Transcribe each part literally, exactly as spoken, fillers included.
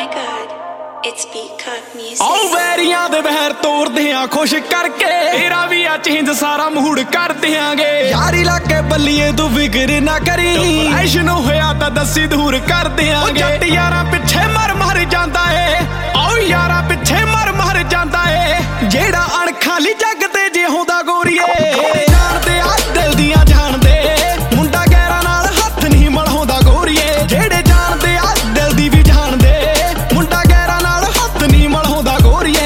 God, it's Peacock Music. ਆਓ ਵੈਰੀਆਂ ਦੇ ਵਹਿਰ ਤੋੜਦੇ ਆ ਖੁਸ਼ ਕਰਕੇ, ਤੇਰਾ ਵੀ ਆ ਚੇਂਜ ਸਾਰਾ ਮੂਡ ਕਰ ਦਿਆਂਗੇ। ਯਾਰੀ ਲਾ ਕੇ ਬੱਲੀਏ ਤੂੰ ਫਿਕਰ ਨਾ ਕਰੀ, ਐਸ਼ਨ ਹੋਇਆ ਤਾਂ ਦੱਸੀ ਦੂਰ ਕਰ ਦਿਆਂਗੇ। ਜੱਟ ਯਾਰਾਂ ਪਿੱਛੇ ਮਰ ਮਰ ਜਾਂਦਾ ਏ, ਆਓ ਯਾਰਾਂ ਪਿੱਛੇ ਮਰ ਮਰ ਜਾਂਦਾ ਏ, ਜਿਹੜਾ ਅਣਖਾਲੀ ਜੱਗ ਤੇ ਜੇ ਹੁੰਦਾ ਗੋਰੀਏ। ਜਾਣਦੇ ਆ ਦਿਲ ਦੀਆਂ ਜਾਣਦੇ, ਮੁੰਡਾ ਗੈਰਾਂ ਨਾਲ ਹੱਥ ਨਹੀਂ ਮਲਾਉਂਦਾ ਗੋਰੀਏ। ਜਿਹੜੇ ਜਾਣਦੇ ਆ ਦਿਲ ਦੀ ਵੀ ਜਾਣਦੇ, ਮੁੰਡਾ ਗੈਰਾਂ ਨਾਲ ਹੱਥ ਨਹੀਂ ਮਲਾਉਂਦਾ ਗੋਰੀਏ।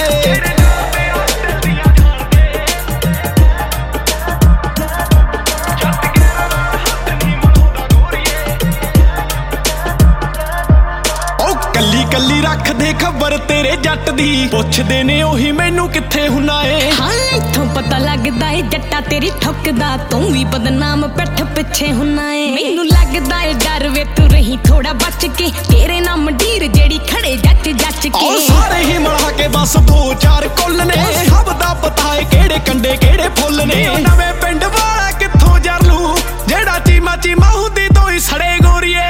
ਕੱਲੀ ਕੱਲੀ ਰੱਖਦੇ ਖਬਰ ਤੇਰੇ ਜੱਟ ਦੀ, ਪੁੱਛਦੇ ਨੇ ਉਹੀ ਮੈਨੂੰ ਕਿੱਥੇ ਹੁੰਨਾ ਏ। ਹਾਂ ਇੱਥੋਂ ਪਤਾ ਲੱਗਦਾ ਏ ਜੱਟਾ ਤੇਰੀ ਠੁੱਕਦਾ, ਤੂੰ ਵੀ ਬਦਨਾਮ ਪਿੱਠ ਪਿੱਛੇ ਹੁੰਨਾ ਏ। ਮੈਨੂੰ ਲੱਗਦਾ ਏ ਡਰ ਵੇ ਤੂੰ ਰਹੀ ਥੋੜਾ ਬਚ ਕੇ, ਤੇਰੇ ਨਾਲ ਮੰਡੀਰ ਜਿਹੜੀ ਖੜੇ ਜੱਟ ਜੱਚ ਕੇ। ਉਹ ਸਾਰੇ ਹੀ ਮਿਲਾ ਕੇ ਬਸ ਦੋ ਚਾਰ ਕੁੱਲ ਨੇ, ਸਭ ਦਾ ਪਤਾ ਏ ਕਿਹੜੇ ਕੰਡੇ ਕਿਹੜੇ ਫੁੱਲ ਨੇ। ਨਵੇਂ ਪਿੰਡ ਵਾਲਾ ਕਿੱਥੋਂ ਜਰਲੂ, ਜਿਹੜਾ ਚੀਮਾ ਚੀਮਾ ਹੁੰਦੀ ਤੋਂ ਹੀ ਸੜੇ ਗੋਰੀਏ।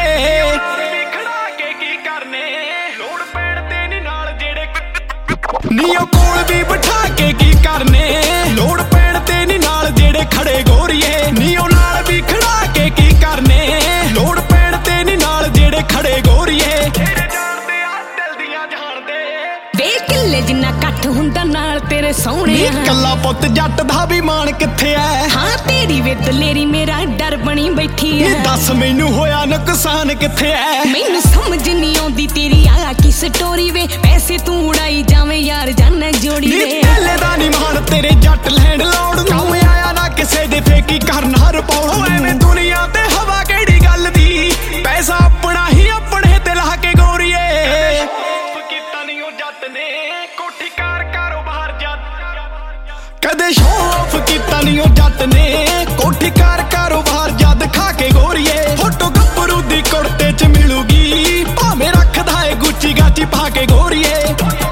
ਨੀਓ ਕੋਲ ਵੀ ਬਿਠਾ ਕੇ ਕੀ ਕਰਨੇ, ਲੋੜ ਪੈਣ ਤੇ ਨੀ ਨਾਲ ਜਿਹੜੇ ਖੜੇ ਗੋਰੀਏ। ਨੀਓ ਨਾਲ ਵੀ ਖੜਾ ਕੇ ਕੀ ਕਰਨੇ, ਲੋੜ ਪੈਣ ਤੇ ਨੀ ਨਾਲ ਜਿਹੜੇ ਖੜੇ ਗੋਰੀਏ। ਜਿਹੜੇ ਜਾਣਦੇ ਆ ਦਿਲ ਦੀਆਂ ਜਾਣਦੇ, ਵੇ ਕਿੱਲੇ ਜਿੰਨਾ ਇਕੱਠ ਹੁੰਦਾ ਨਾਲ ਤੇਰੇ ਸੋਹਣੇ। ਕੱਲਾ ਪੁੱਤ ਜੱਟ ਦਾ ਵੀ ਮਾਣ ਕਿੱਥੇ ਐ, ਹਾਂ ਤੇਰੀ ਵੇ ਦਲੇਰੀ ਮੇਰਾ ਡਰ ਬਣੀ ਬੈਠੀ ਐ। ਦੱਸ ਮੈਨੂੰ ਹੋਇਆ ਨੁਕਸਾਨ ਕਿੱਥੇ ਐ, ਮੈਨੂੰ ਸਮਝ ਨਹੀਂ ਆਉਂਦੀ ਤੇਰੀ ਆ ਕੀ ਸਟੋਰੀ ਵੇ। ਪੈਸੇ ਤੂੰ ਉਡਾਈ ਜਾਵੇਂ ਯਾਰ ਜਾਨਾ ਜੋੜੀ ਵੇ। ਢੇਲੇ ਦਾ ਨੀ ਮਾਣ ਤੇਰੇ ਜੱਟ ਲੈਂਡ ਲੋੜ ਨੂੰ, ਕੰਮ ਆਇਆ ਨਾ ਕਿਸੇ ਦੇ ਫੇਕੀ ਕਰਨਾ ਰਿਪੋਰਟ। ਐਵੇਂ ਦੁਨੀਆ ਤੇ ਹਵਾ ਕਿਹੜੀ ਗੱਲ ਦੀ, ਪੈਸਾ ਆਪਣਾ ਹੀ ਆਪਣੇ ਤੇ ਲਾ ਕੇ ਗੋਰੀਏ। ਕੀਤਾ ਨੀ ਉਹ ਜੱਟ ਨੇ ਕੋਠੀ ਕਾਰ ਕਾਰੋਬਾਰ ਜੱਟ, ਕਦੇ ਸ਼ੋਅ ਆਫ ਕੀਤਾ ਨੀ ਉਹ ਜੱਟ ਨੇ ਕੋਠੀ ਕਾਰ ਕਾਰੋਬਾਰ ਜਦ ਖਾ ਕੇ ਗੋਰੀਏ। ਫੋਟੋ ਗੱਭਰੂ ਦੀ ਕੁੜਤੇ ਚ ਮਿਲੂਗੀ, ਭਾਵੇਂ ਰੱਖਦਾ ਏ ਗੁੱਚੀ ਗਾਚੀ ਪਾ ਕੇ ਗੋਰੀਏ।